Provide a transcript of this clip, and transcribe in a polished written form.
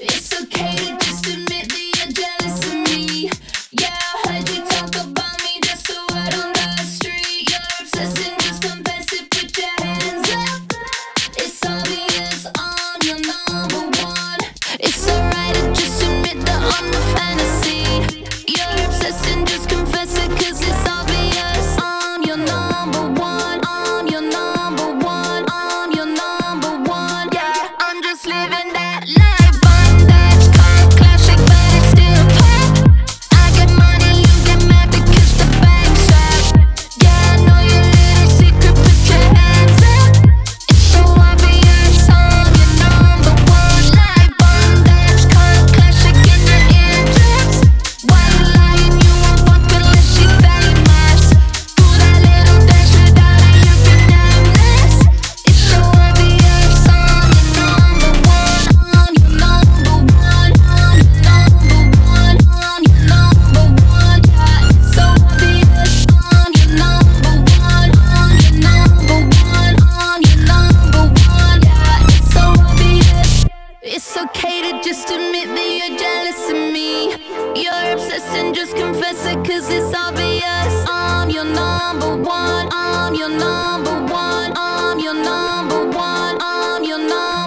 It's okay to just admit that you're jealous of me. Yeah, I heard you talk about me, just a word on the street. You're obsessing, just confess it, put your hands up. It's obvious I'm your number one. It's alright to just admit that I'm the fantasy. You're obsessing, just confess it, cause it's obvious I'm your number one. I'm your number one. I'm your number one. Yeah, I'm just living that life. It's okay to just admit that you're jealous of me. You're obsessed and just confess it, cause it's obvious I'm your number one. I'm your number one. I'm your number one. I'm your number one.